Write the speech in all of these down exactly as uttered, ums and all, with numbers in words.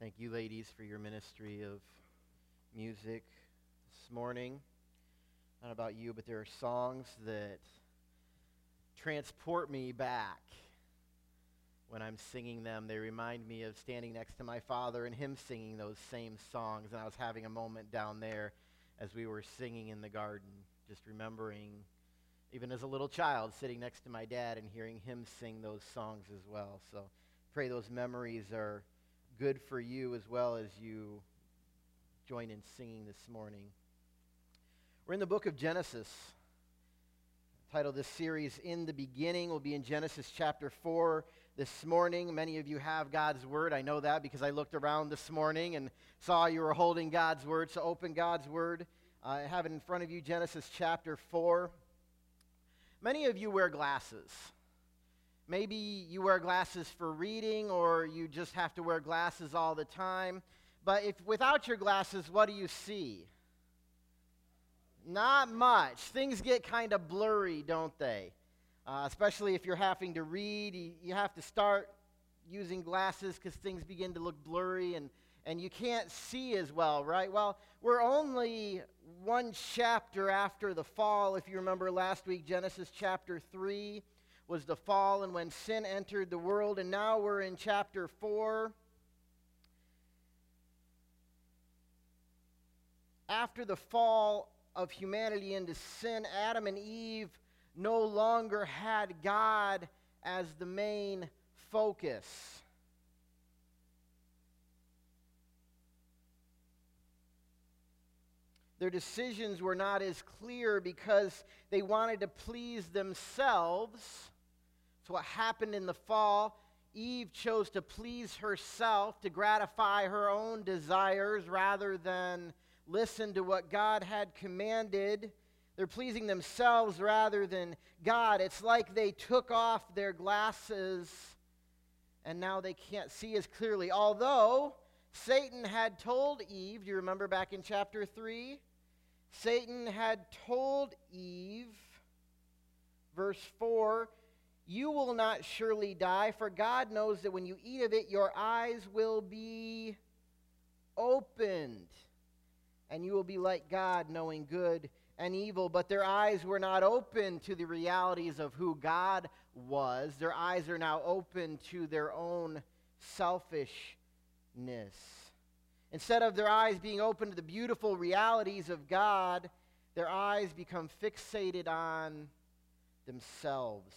Thank you, ladies, for your ministry of music this morning. Not about you, but there are songs that transport me back when I'm singing them. They remind me of standing next to my father and him singing those same songs. And I was having a moment down there as we were singing in the garden, just remembering, even as a little child, sitting next to my dad and hearing him sing those songs as well. So pray those memories are good for you as well as you join in singing this morning. We're in the book of Genesis. The title of this series, In the Beginning, will be in Genesis chapter four this morning. Many of you have God's Word. I know that because I looked around this morning and saw you were holding God's Word. So open God's Word. Uh, I have it in front of you, Genesis chapter four. Many of you wear glasses. Maybe you wear glasses for reading, or you just have to wear glasses all the time. But if without your glasses, what do you see? Not much. Things get kind of blurry, don't they? Uh, especially if you're having to read, you, you have to start using glasses because things begin to look blurry and, and you can't see as well, right? Well, we're only one chapter after the fall. If you remember last week, Genesis chapter three was the fall and when sin entered the world, and now we're in chapter four. After the fall of humanity into sin, Adam and Eve no longer had God as the main focus. Their decisions were not as clear because they wanted to please themselves. So what happened in the fall, Eve chose to please herself, to gratify her own desires rather than listen to what God had commanded. They're pleasing themselves rather than God. It's like they took off their glasses and now they can't see as clearly. Although Satan had told Eve, do you remember back in chapter three? Satan had told Eve, verse four, "You will not surely die, for God knows that when you eat of it, your eyes will be opened, and you will be like God, knowing good and evil." But their eyes were not open to the realities of who God was. Their eyes are now open to their own selfishness. Instead of their eyes being open to the beautiful realities of God, their eyes become fixated on themselves.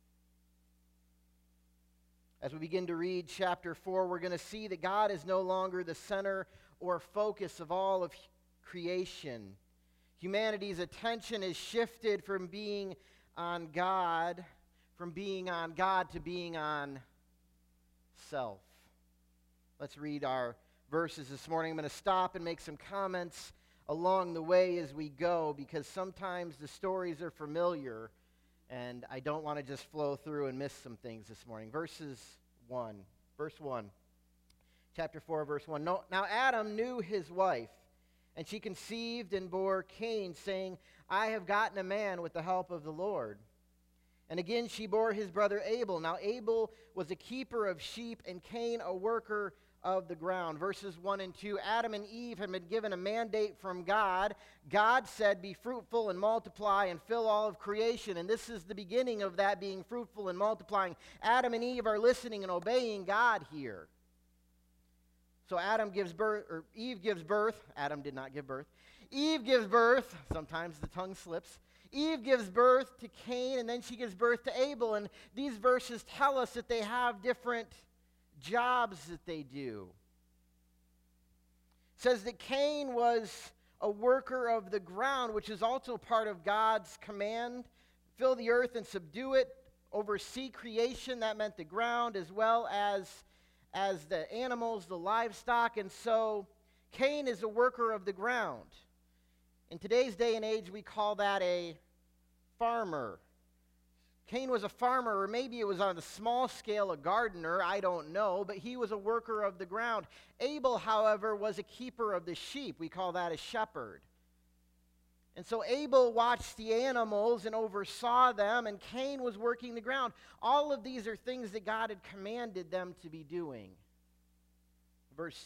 As we begin to read chapter four, we're going to see that God is no longer the center or focus of all of creation. Humanity's attention is shifted from being on God, from being on God to being on self. Let's read our verses this morning. I'm going to stop and make some comments along the way as we go because sometimes the stories are familiar and I don't want to just flow through and miss some things this morning. Verses one, verse one, chapter four, verse one. No, now Adam knew his wife, and she conceived and bore Cain, saying, "I have gotten a man with the help of the Lord." And again she bore his brother Abel. Now Abel was a keeper of sheep, and Cain a worker of the ground. Verses one and two, Adam and Eve had been given a mandate from God. God said, "Be fruitful and multiply and fill all of creation." And this is the beginning of that, being fruitful and multiplying. Adam and Eve are listening and obeying God here. So Adam gives birth, or Eve gives birth. Adam did not give birth. Eve gives birth. Sometimes the tongue slips. Eve gives birth to Cain, and then she gives birth to Abel. And these verses tell us that they have different jobs that they do. It says that Cain was a worker of the ground, which is also part of God's command. Fill the earth and subdue it, oversee creation. That meant the ground as well as, as the animals, the livestock. And so Cain is a worker of the ground. In today's day and age, we call that a farmer. Cain was a farmer, or maybe it was on a small scale a gardener, I don't know, but he was a worker of the ground. Abel, however, was a keeper of the sheep. We call that a shepherd. And so Abel watched the animals and oversaw them, and Cain was working the ground. All of these are things that God had commanded them to be doing. Verse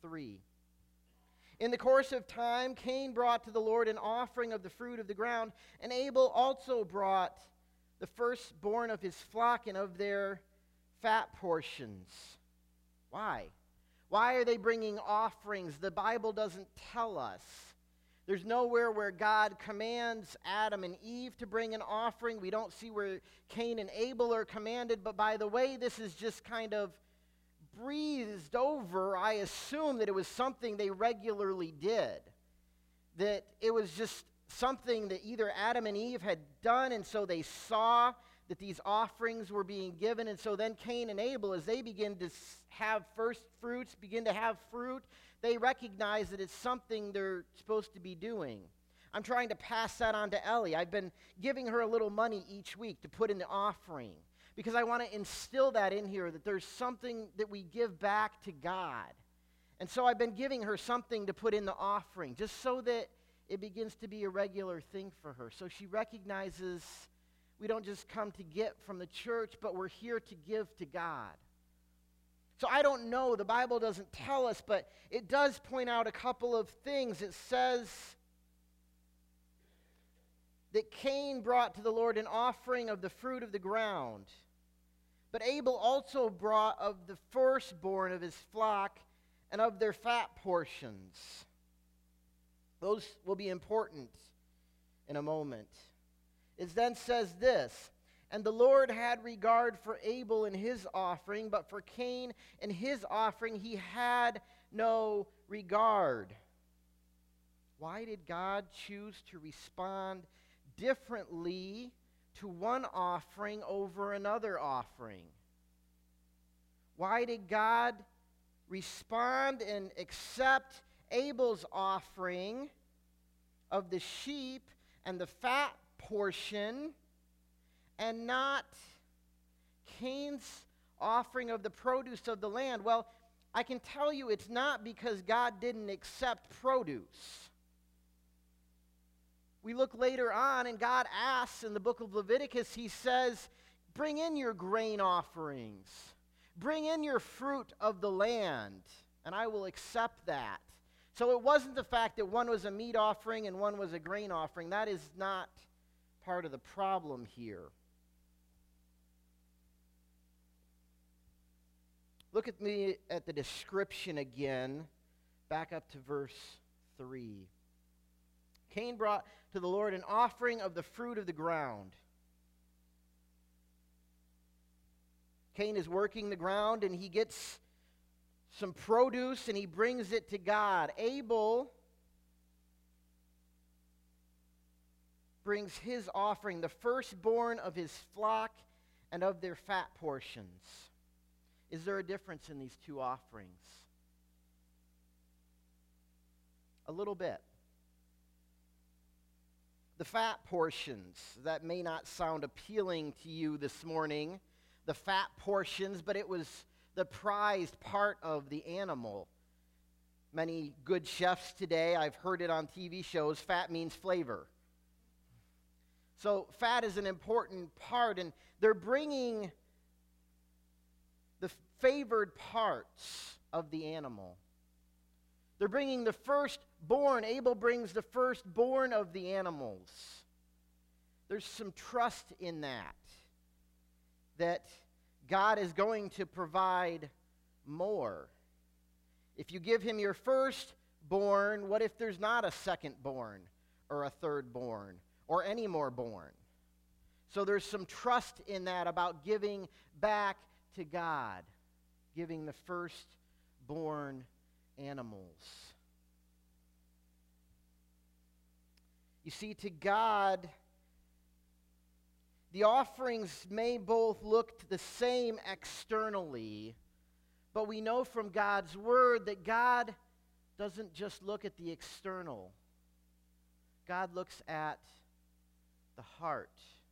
three. In the course of time, Cain brought to the Lord an offering of the fruit of the ground, and Abel also brought the firstborn of his flock and of their fat portions. Why? Why are they bringing offerings? The Bible doesn't tell us. There's nowhere where God commands Adam and Eve to bring an offering. We don't see where Cain and Abel are commanded, but by the way, this is just kind of breezed over. I assume that it was something they regularly did, that it was just something that either Adam and Eve had done, and so they saw that these offerings were being given, and so then Cain and Abel, as they begin to have first fruits, begin to have fruit, they recognize that it's something they're supposed to be doing. I'm trying to pass that on to Ellie. I've been giving her a little money each week to put in the offering because I want to instill that in here, that there's something that we give back to God. And so I've been giving her something to put in the offering just so that it begins to be a regular thing for her. So she recognizes we don't just come to get from the church, but we're here to give to God. So I don't know, the Bible doesn't tell us, but it does point out a couple of things. It says that Cain brought to the Lord an offering of the fruit of the ground, but Abel also brought of the firstborn of his flock and of their fat portions. Those will be important in a moment. It then says this, and the Lord had regard for Abel and his offering, but for Cain and his offering he had no regard. Why did God choose to respond differently to one offering over another offering? Why did God respond and accept Abel's offering of the sheep and the fat portion and not Cain's offering of the produce of the land? Well, I can tell you it's not because God didn't accept produce. We look later on, and God asks in the book of Leviticus, he says, bring in your grain offerings. Bring in your fruit of the land, and I will accept that. So it wasn't the fact that one was a meat offering and one was a grain offering. That is not part of the problem here. Look at me at the description again, back up to verse three. Cain brought to the Lord an offering of the fruit of the ground. Cain is working the ground and he gets some produce and he brings it to God. Abel brings his offering, the firstborn of his flock and of their fat portions. Is there a difference in these two offerings? A little bit. The fat portions, that may not sound appealing to you this morning, the fat portions, but it was the prized part of the animal. Many good chefs today, I've heard it on T V shows, fat means flavor. So fat is an important part, and they're bringing the favored parts of the animal. They're bringing the firstborn. Abel brings the firstborn of the animals. There's some trust in that, that God is going to provide more. If you give him your firstborn, what if there's not a secondborn or a thirdborn or any more born? So there's some trust in that about giving back to God, giving the firstborn animals. You see, to God, the offerings may both look the same externally, but we know from God's word that God doesn't just look at the external. God looks at the heart.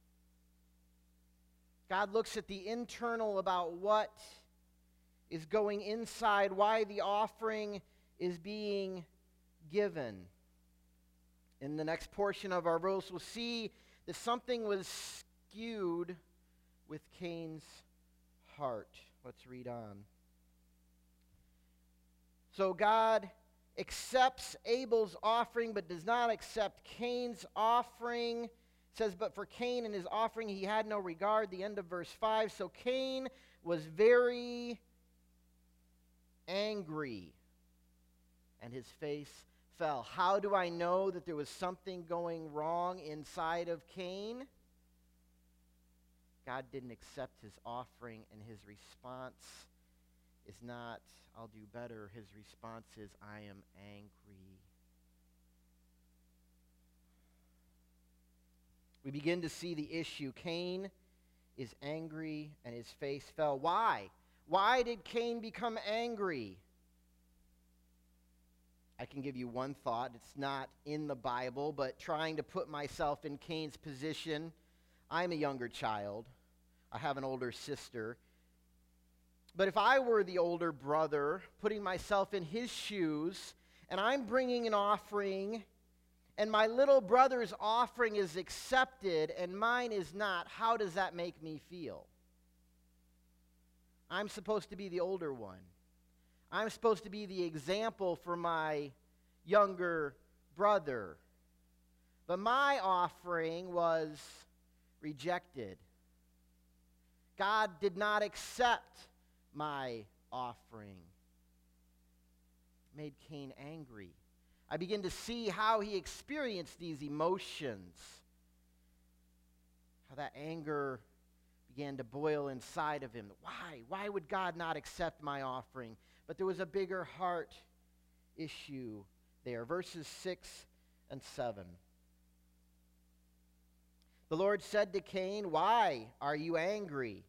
God looks at the internal about what is going inside, why the offering is being given. In the next portion of our verse, we'll see that something was skewed with Cain's heart. Let's read on. So God accepts Abel's offering but does not accept Cain's offering. It says, but for Cain and his offering he had no regard. The end of verse five. So Cain was very angry, and his face fell. How do I know that there was something going wrong inside of Cain? God didn't accept his offering, and his response is not, I'll do better. His response is, I am angry. We begin to see the issue. Cain is angry, and his face fell. Why? Why did Cain become angry? I can give you one thought. It's not in the Bible, but trying to put myself in Cain's position. I'm a younger child. I have an older sister. But if I were the older brother, putting myself in his shoes, and I'm bringing an offering, and my little brother's offering is accepted, and mine is not, how does that make me feel? I'm supposed to be the older one. I'm supposed to be the example for my younger brother. But my offering was rejected. God did not accept my offering. It made Cain angry. I begin to see how he experienced these emotions. How that anger began to boil inside of him. Why? Why would God not accept my offering? But there was a bigger heart issue there. Verses six and seven. The Lord said to Cain, why are you angry?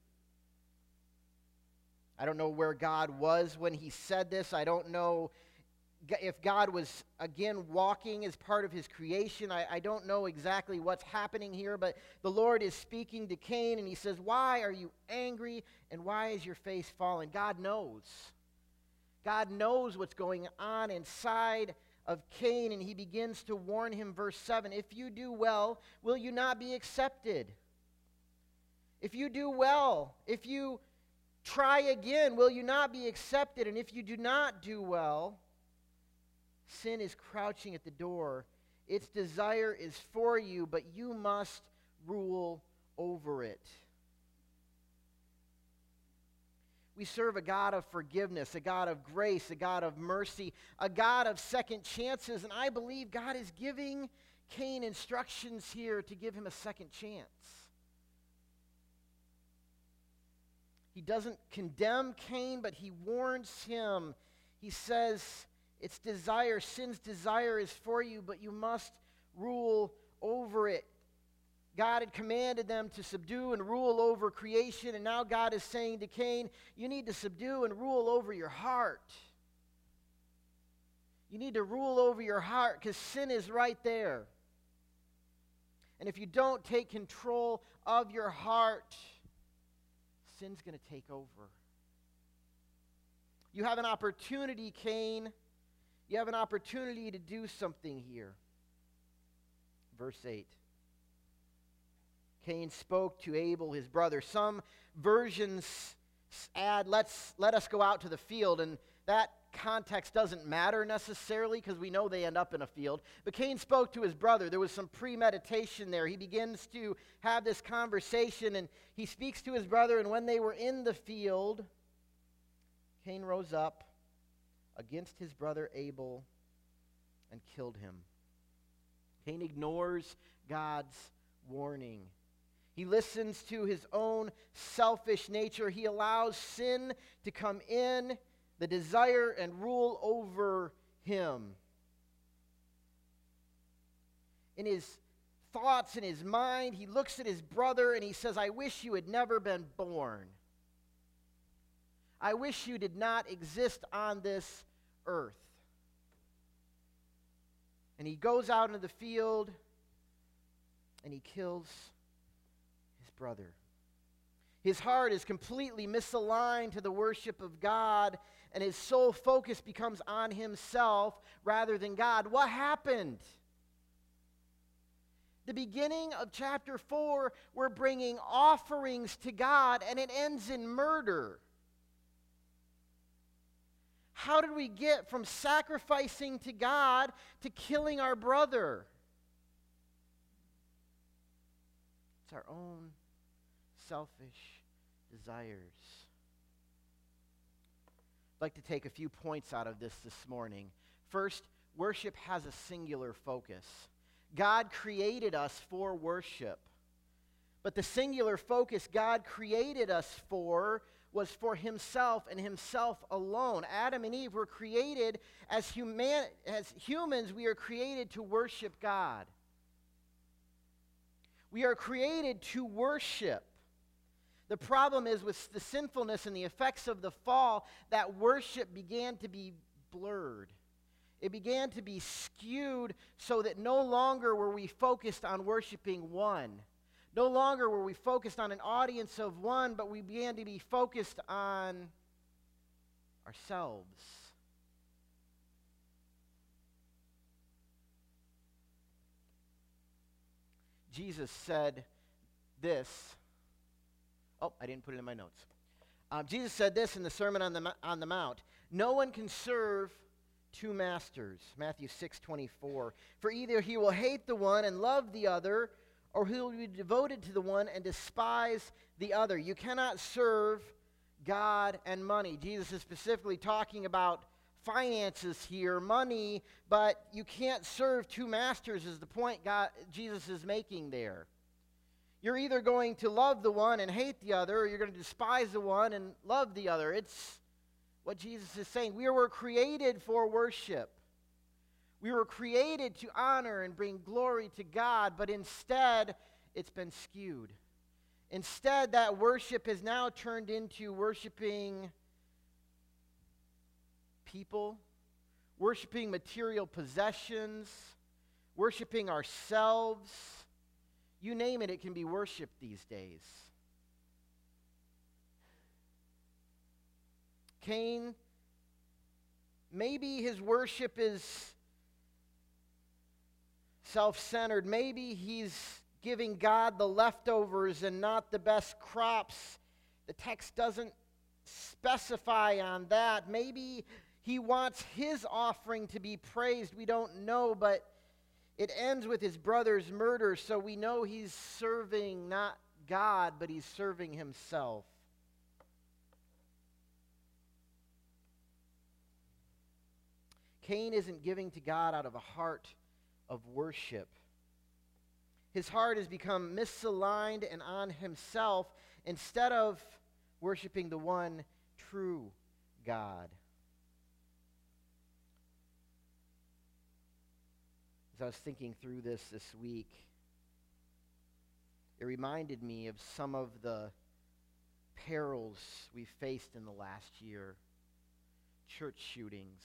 I don't know where God was when he said this. I don't know if God was, again, walking as part of his creation. I, I don't know exactly what's happening here, but the Lord is speaking to Cain, and he says, why are you angry, and why is your face fallen? God knows. God knows what's going on inside of Cain, and he begins to warn him, verse seven, if you do well, will you not be accepted? If you do well, if you try again, will you not be accepted? And if you do not do well, sin is crouching at the door. Its desire is for you, but you must rule over it. We serve a God of forgiveness, a God of grace, a God of mercy, a God of second chances, and I believe God is giving Cain instructions here to give him a second chance. He doesn't condemn Cain, but he warns him. He says, its desire, sin's desire is for you, but you must rule over it. God had commanded them to subdue and rule over creation, and now God is saying to Cain, you need to subdue and rule over your heart. You need to rule over your heart because sin is right there. And if you don't take control of your heart, sin's going to take over. You have an opportunity, Cain. You have an opportunity to do something here. Verse eight. Cain spoke to Abel, his brother. Some versions add, Let's, let us go out to the field, and that context doesn't matter necessarily because we know they end up in a field. But Cain spoke to his brother. There was some premeditation there. He begins to have this conversation, and he speaks to his brother, and when they were in the field, Cain rose up against his brother Abel and killed him. Cain ignores God's warning. He listens to his own selfish nature. He allows sin to come in, the desire, and rule over him. In his thoughts, in his mind, he looks at his brother and he says, I wish you had never been born. I wish you did not exist on this earth. And he goes out into the field and he kills his brother. His heart is completely misaligned to the worship of God, and his sole focus becomes on himself rather than God. What happened? The beginning of chapter four, we're bringing offerings to God, and it ends in murder. How did we get from sacrificing to God to killing our brother? It's our own selfish desires. I'd like to take a few points out of this this morning. First, worship has a singular focus. God created us for worship. But the singular focus God created us for was for himself and himself alone. Adam and Eve were created as, human, as humans. We are created to worship God. We are created to worship. The problem is with the sinfulness and the effects of the fall, that worship began to be blurred. It began to be skewed so that no longer were we focused on worshiping one. No longer were we focused on an audience of one, but we began to be focused on ourselves. Jesus said this. Oh, I didn't put it in my notes. Um, Jesus said this in the Sermon on the, on the Mount. No one can serve two masters. Matthew six twenty-four. For either he will hate the one and love the other, or he will be devoted to the one and despise the other. You cannot serve God and money. Jesus is specifically talking about finances here, money, but you can't serve two masters is the point God, Jesus is making there. You're either going to love the one and hate the other, or you're going to despise the one and love the other. It's what Jesus is saying. We were created for worship. We were created to honor and bring glory to God, but instead, it's been skewed. Instead, that worship has now turned into worshiping people, worshiping material possessions, worshiping ourselves. You name it, it can be worshiped these days. Cain, maybe his worship is self-centered. Maybe he's giving God the leftovers and not the best crops. The text doesn't specify on that. Maybe he wants his offering to be praised. We don't know, but it ends with his brother's murder, so we know he's serving not God, but he's serving himself. Cain isn't giving to God out of a heart of worship. His heart has become misaligned and on himself instead of worshiping the one true God. As I was thinking through this this week, it reminded me of some of the perils we faced in the last year. Church shootings,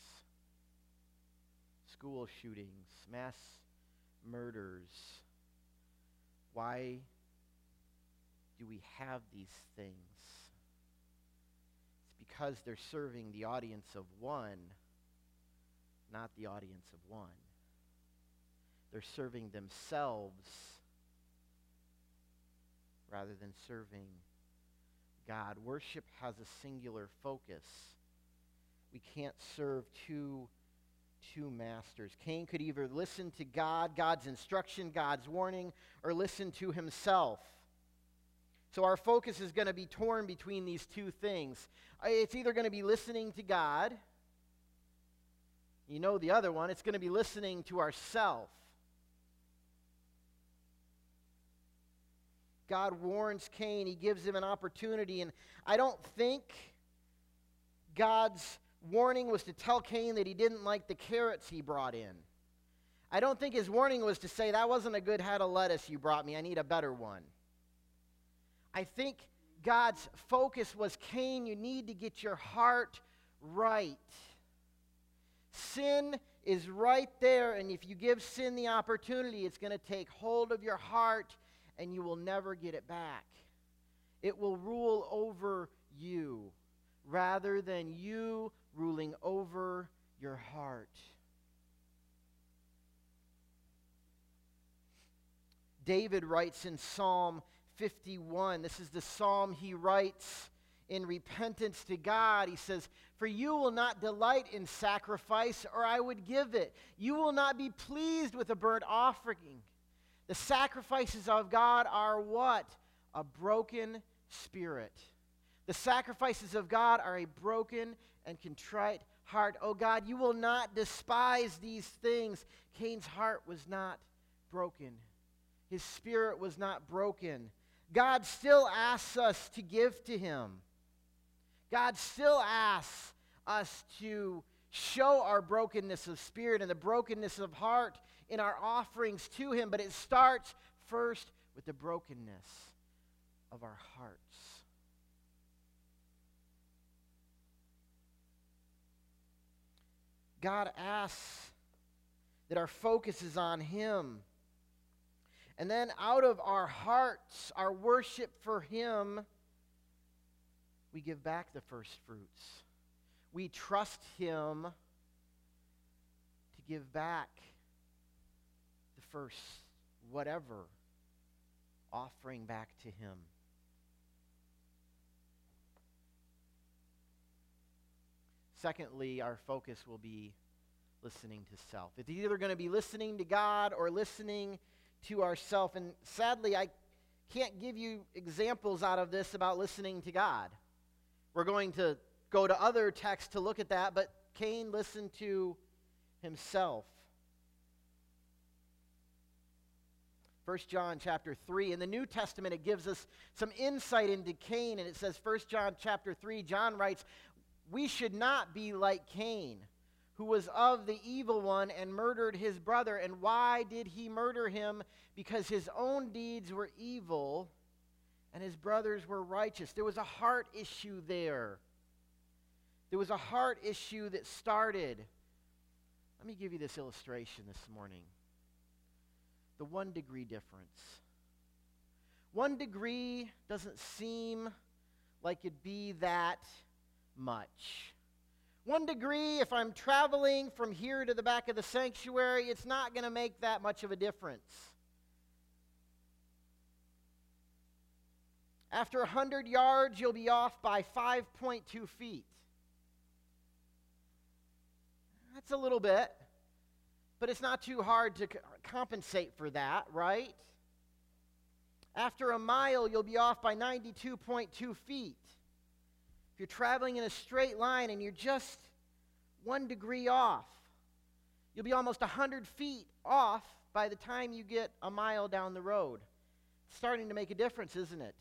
school shootings, mass murders. Why do we have these things? It's because they're serving the audience of one, not the audience of one. They're serving themselves rather than serving God. Worship has a singular focus. We can't serve two, two masters. Cain could either listen to God, God's instruction, God's warning, or listen to himself. So our focus is going to be torn between these two things. It's either going to be listening to God. You know the other one. It's going to be listening to ourself. God warns Cain. He gives him an opportunity. And I don't think God's warning was to tell Cain that he didn't like the carrots he brought in. I don't think his warning was to say, that wasn't a good head of lettuce you brought me. I need a better one. I think God's focus was, Cain, you need to get your heart right. Sin is right there, and if you give sin the opportunity, it's going to take hold of your heart and you will never get it back. It will rule over you rather than you ruling over your heart. David writes in Psalm fifty-one, this is the psalm he writes in repentance to God. He says, "For you will not delight in sacrifice, or I would give it. You will not be pleased with a burnt offering." The sacrifices of God are what? A broken spirit. The sacrifices of God are a broken and contrite heart. Oh God, you will not despise these things. Cain's heart was not broken. His spirit was not broken. God still asks us to give to him. God still asks us to show our brokenness of spirit and the brokenness of heart in our offerings to him, but it starts first with the brokenness of our hearts. God asks that our focus is on him. And then out of our hearts, our worship for him, we give back the first fruits. We trust him to give back the first whatever, offering back to him. Secondly, our focus will be listening to self. It's either going to be listening to God or listening to ourself. And sadly, I can't give you examples out of this about listening to God. We're going to go to other texts to look at that, but Cain listened to himself. First John chapter three. In the New Testament, it gives us some insight into Cain, and it says, First John chapter three, John writes, "We should not be like Cain, who was of the evil one and murdered his brother." And why did he murder him? Because his own deeds were evil and his brothers were righteous. There was a heart issue there. There was a heart issue that started. Let me give you this illustration this morning. The one degree difference. One degree doesn't seem like it'd be that much. One degree, if I'm traveling from here to the back of the sanctuary, it's not going to make that much of a difference. After one hundred yards, you'll be off by five point two feet. That's a little bit, but it's not too hard to c- compensate for that, right? After a mile, you'll be off by ninety-two point two feet. If you're traveling in a straight line and you're just one degree off, you'll be almost one hundred feet off by the time you get a mile down the road. It's starting to make a difference, isn't it?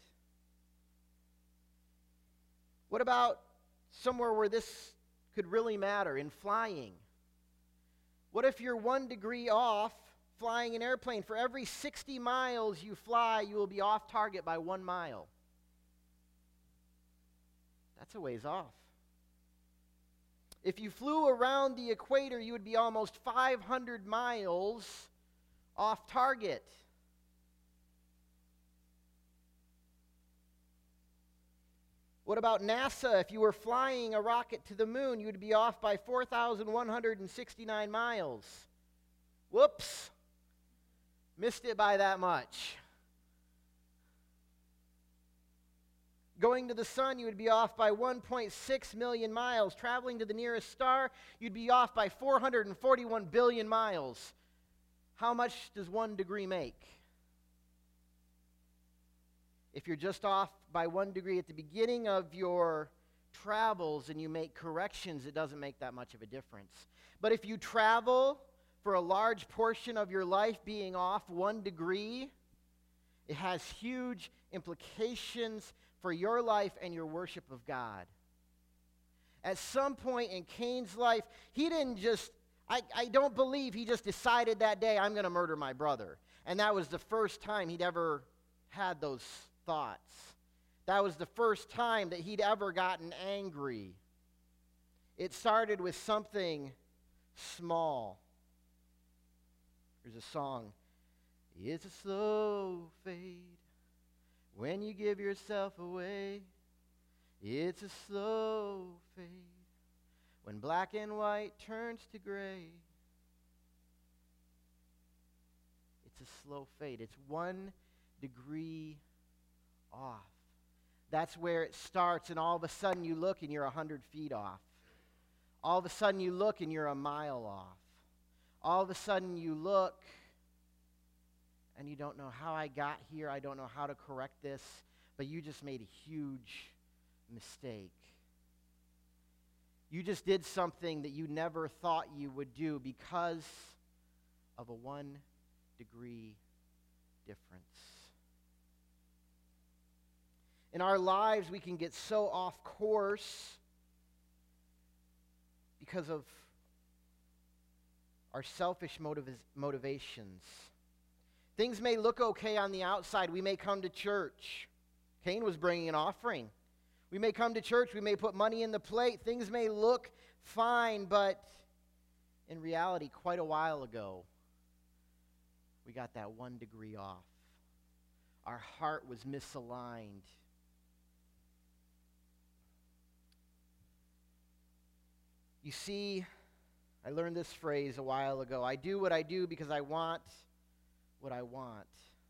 What about somewhere where this could really matter, in flying? What if you're one degree off flying an airplane? For every sixty miles you fly, you will be off target by one mile. That's a ways off. If you flew around the equator, you would be almost five hundred miles off target. What about NASA? If you were flying a rocket to the moon, you would be off by four thousand one hundred sixty-nine miles. Whoops. Missed it by that much. Going to the sun, you would be off by one point six million miles. Traveling to the nearest star, you'd be off by four hundred forty-one billion miles. How much does one degree make? If you're just off by one degree at the beginning of your travels and you make corrections, it doesn't make that much of a difference. But if you travel for a large portion of your life being off one degree, it has huge implications for your life and your worship of God. At some point in Cain's life, he didn't just, I, I don't believe he just decided that day, I'm going to murder my brother. And that was the first time he'd ever had those thoughts. That was the first time that he'd ever gotten angry. It started with something small. There's a song. It's a slow fade when you give yourself away. It's a slow fade when black and white turns to gray. It's a slow fade. It's one degree off. That's where it starts, and all of a sudden you look and you're a hundred feet off. All of a sudden you look and you're a mile off. All of a sudden you look and you don't know how I got here. I don't know how to correct this, but you just made a huge mistake. You just did something that you never thought you would do because of a one degree difference. In our lives, we can get so off course because of our selfish motiv- motivations. Things may look okay on the outside. We may come to church. Cain was bringing an offering. We may come to church. We may put money in the plate. Things may look fine, but in reality, quite a while ago, we got that one degree off. Our heart was misaligned. You see, I learned this phrase a while ago. I do what I do because I want what I want.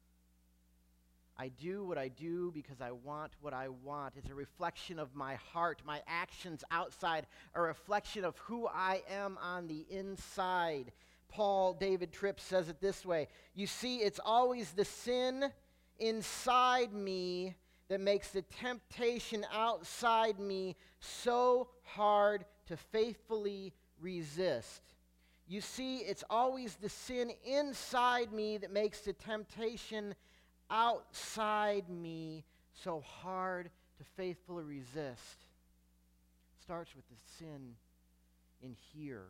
I do what I do because I want what I want. It's a reflection of my heart. My actions outside are a reflection of who I am on the inside. Paul David Tripp says it this way. You see, it's always the sin inside me that makes the temptation outside me so hard to faithfully resist. You see, it's always the sin inside me that makes the temptation outside me so hard to faithfully resist. It starts with the sin in here.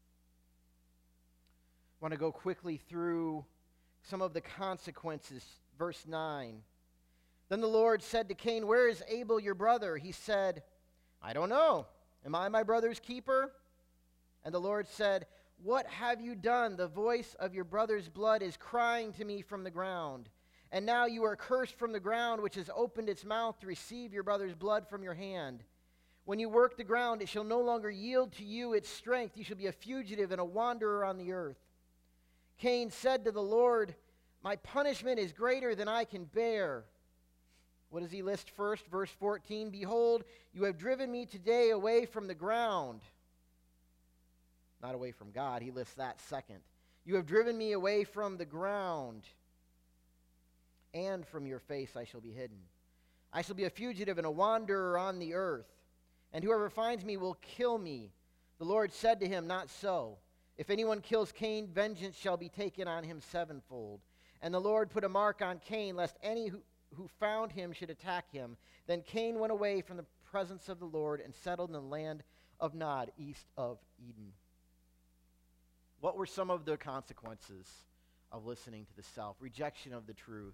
I want to go quickly through some of the consequences. Verse nine. Then the Lord said to Cain, "Where is Abel your brother?" He said, "I don't know. Am I my brother's keeper?" And the Lord said, "What have you done? The voice of your brother's blood is crying to me from the ground. And now you are cursed from the ground, which has opened its mouth to receive your brother's blood from your hand. When you work the ground, it shall no longer yield to you its strength. You shall be a fugitive and a wanderer on the earth." Cain said to the Lord, "My punishment is greater than I can bear." What does he list first? Verse fourteen, "Behold, you have driven me today away from the ground." Not away from God, he lists that second. "You have driven me away from the ground, and from your face I shall be hidden. I shall be a fugitive and a wanderer on the earth, and whoever finds me will kill me." The Lord said to him, "Not so. If anyone kills Cain, vengeance shall be taken on him sevenfold." And the Lord put a mark on Cain, lest any who, who found him should attack him. Then Cain went away from the presence of the Lord and settled in the land of Nod, east of Eden. What were some of the consequences of listening to the self? Rejection of the truth.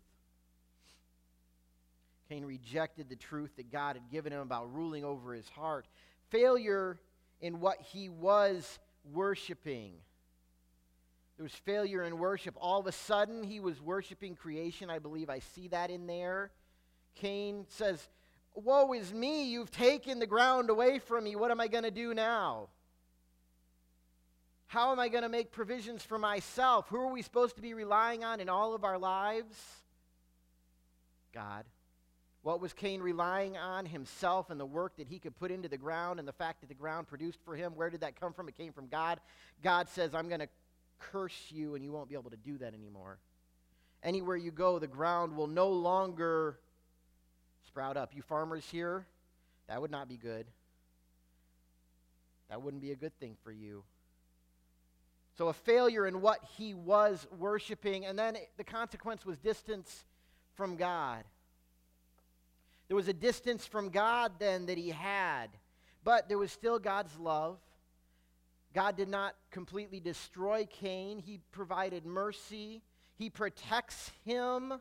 Cain rejected the truth that God had given him about ruling over his heart. Failure in what he was worshiping. There was failure in worship. All of a sudden, he was worshiping creation. I believe I see that in there. Cain says, "Woe is me, you've taken the ground away from me. What am I going to do now? How am I going to make provisions for myself?" Who are we supposed to be relying on in all of our lives? God. What was Cain relying on? Himself and the work that he could put into the ground and the fact that the ground produced for him. Where did that come from? It came from God. God says, "I'm going to curse you and you won't be able to do that anymore. Anywhere you go, the ground will no longer sprout up." You farmers here, that would not be good. That wouldn't be a good thing for you. So a failure in what he was worshiping, and then the consequence was distance from God. There was a distance from God then that he had, but there was still God's love. God did not completely destroy Cain. He provided mercy. He protects him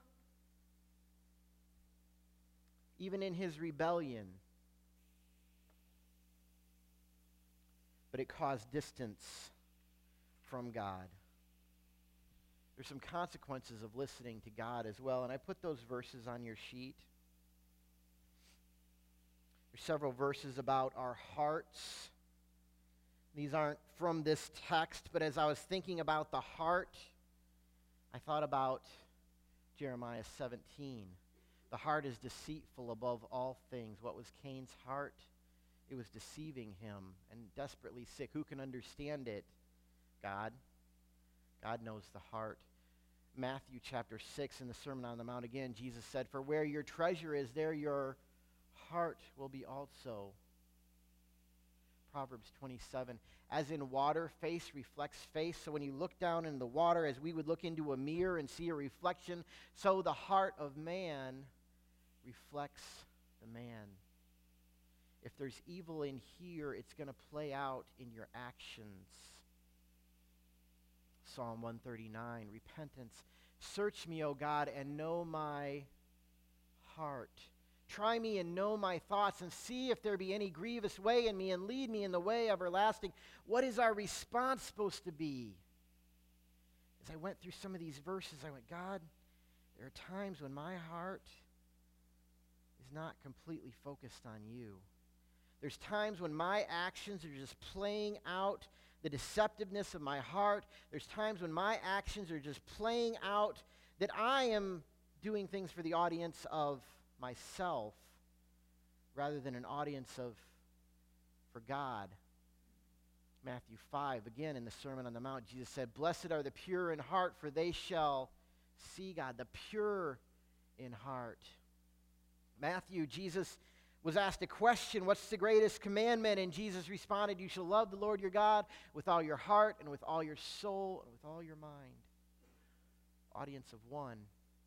even in his rebellion. But it caused distance from God. There's some consequences of listening to God as well, and I put those verses on your sheet. There's several verses about our hearts. These aren't from this text, but as I was thinking about the heart, I thought about Jeremiah seventeen. The The heart is deceitful above all things. What was Cain's heart? It was deceiving him and desperately sick. Who can understand it? God. God knows the heart. Matthew chapter six in the Sermon on the Mount again, Jesus said, "For where your treasure is, there your heart will be also." Proverbs twenty-seven, as in water, face reflects face. So when you look down in the water, as we would look into a mirror and see a reflection, so the heart of man reflects the man. If there's evil in here, it's going to play out in your actions. Psalm one thirty-nine, repentance. Search me, O God, and know my heart. Try me and know my thoughts, and see if there be any grievous way in me, and lead me in the way everlasting. What is our response supposed to be? As I went through some of these verses, I went, God, there are times when my heart is not completely focused on you. There's times when my actions are just playing out the deceptiveness of my heart. There's times when my actions are just playing out that I am doing things for the audience of myself rather than an audience of for God. Matthew five, again in the Sermon on the Mount, Jesus said, "Blessed are the pure in heart, for they shall see God." The pure in heart. Matthew, Jesus was asked a question, what's the greatest commandment? And Jesus responded, you shall love the Lord your God with all your heart and with all your soul and with all your mind. Audience of one.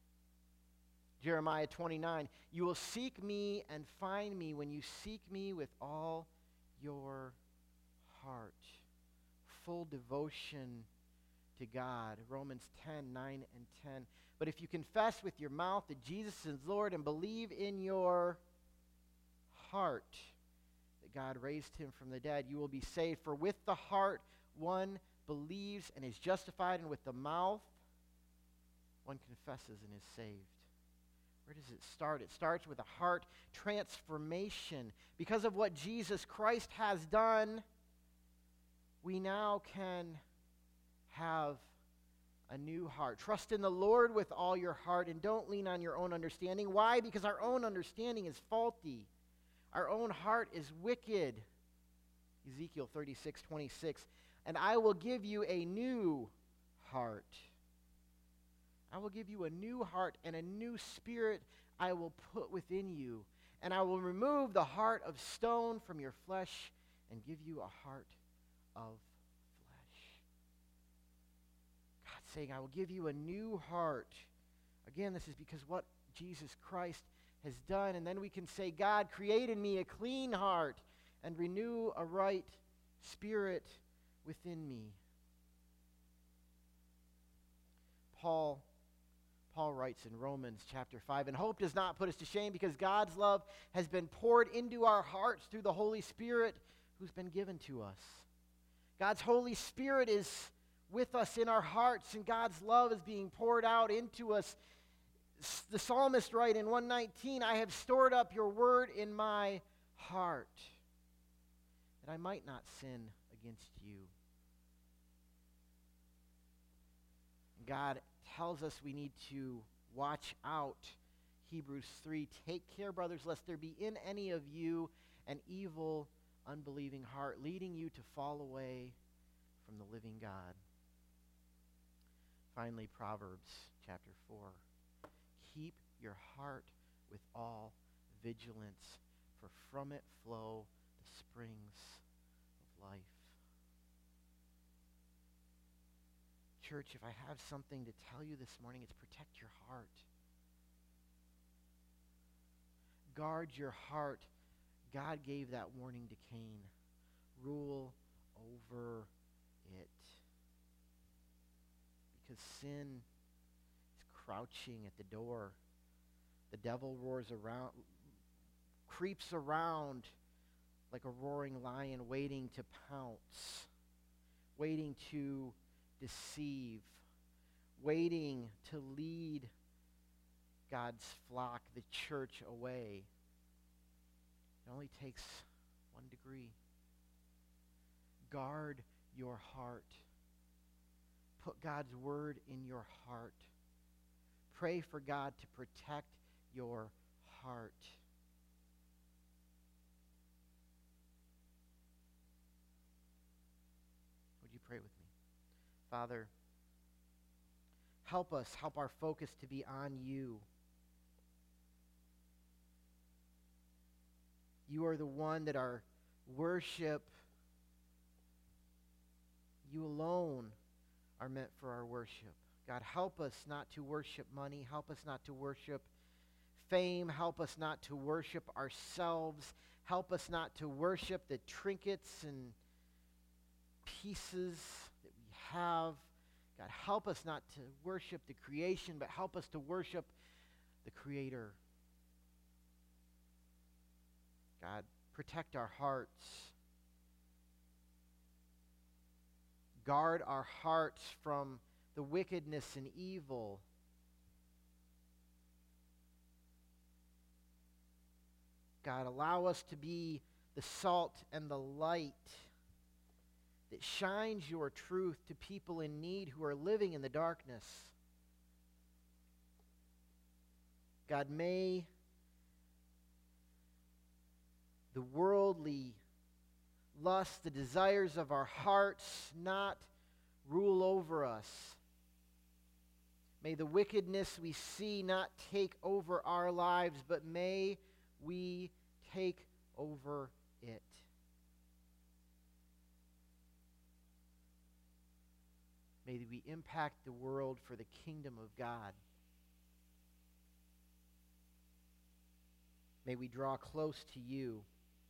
Jeremiah twenty-nine, you will seek me and find me when you seek me with all your heart. Full devotion to God. Romans ten, nine and ten. But if you confess with your mouth that Jesus is Lord and believe in your heart that God raised him from the dead, you will be saved. For with the heart one believes and is justified, and with the mouth one confesses and is saved. Where does it start? It starts with a heart transformation. Because of what Jesus Christ has done, we now can have a new heart. Trust in the Lord with all your heart and don't lean on your own understanding. Why? Because our own understanding is faulty. Our own heart is wicked. Ezekiel thirty-six, twenty-six. And I will give you a new heart. I will give you a new heart, and a new spirit I will put within you. And I will remove the heart of stone from your flesh and give you a heart of flesh. God's saying, I will give you a new heart. Again, this is because what Jesus Christ has done. And then we can say, God, create in me a clean heart and renew a right spirit within me. Paul Paul writes in Romans chapter five, and hope does not put us to shame because God's love has been poured into our hearts through the Holy Spirit who's been given to us. God's Holy Spirit is with us in our hearts, and God's love is being poured out into us. The psalmist writes in one nineteen, I have stored up your word in my heart, that I might not sin against you. God tells us we need to watch out. Hebrews three, take care, brothers, lest there be in any of you an evil, unbelieving heart, leading you to fall away from the living God. Finally, Proverbs chapter four. Keep your heart with all vigilance, for from it flow the springs of life. Church, if I have something to tell you this morning, it's protect your heart. Guard your heart. God gave that warning to Cain. Rule over it. Because sin is crouching at the door. The devil roars around, creeps around like a roaring lion waiting to pounce, waiting to deceive, waiting to lead God's flock, the church, away. It only takes one degree. Guard your heart. Put God's word in your heart. Pray for God to protect your heart. Would you pray with me? Father, help us, help our focus to be on you. You are the one that our worship, you alone are meant for our worship. God, help us not to worship money. Help us not to worship fame. Help us not to worship ourselves. Help us not to worship the trinkets and pieces that we have. God, help us not to worship the creation, but help us to worship the Creator. God, protect our hearts. Guard our hearts from the wickedness and evil. God, allow us to be the salt and the light that shines your truth to people in need who are living in the darkness. God, may the worldly lust, the desires of our hearts not rule over us. May the wickedness we see not take over our lives, but may we take over it. May we impact the world for the kingdom of God. May we draw close to you.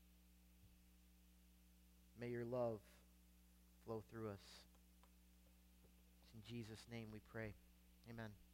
May your love flow through us. It's in Jesus' name we pray. Amen.